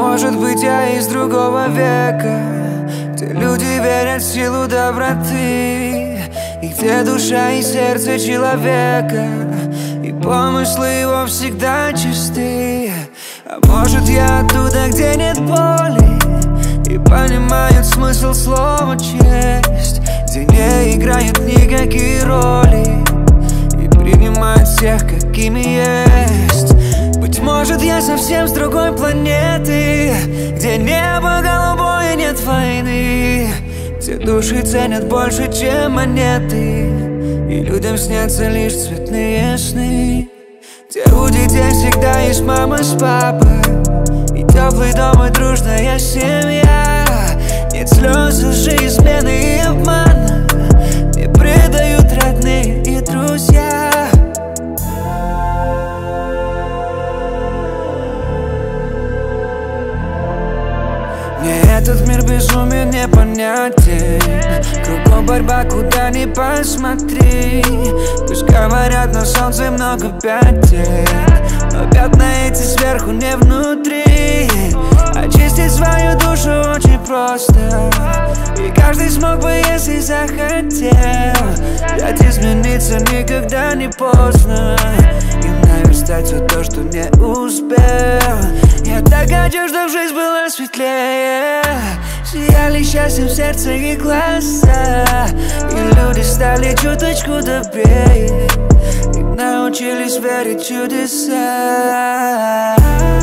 может быть, я из другого века, где люди верят в силу доброты, и где душа и сердце человека, и помыслы его всегда чисты. А может, я оттуда, где нет боли, и понимают смысл слова честь, где не играют никакие роли, и принимают всех, какими есть. Быть может, я совсем с другой планеты, где небо голубое, нет войны, где души ценят больше, чем монеты, и людям снятся лишь цветные сны, где у детей всегда есть мама с папой, и теплый дом, и дружная семья. Нет слез, лжи, измены и обмана, не предают родные и друзья. Мне этот мир безумен, непонятен, кругом борьба, куда ни посмотри. Пусть говорят, на солнце много пятен, но пятна эти сверху, не внутри. Очистить свою душу очень просто, и каждый смог бы, если захотел. Взять измениться никогда не поздно, и наверстать все то, что не успел. Я так хочу, чтоб жизнь была светлее, сияли счастьем сердце и глаза, и люди стали чуточку добрее, и научились верить в чудеса.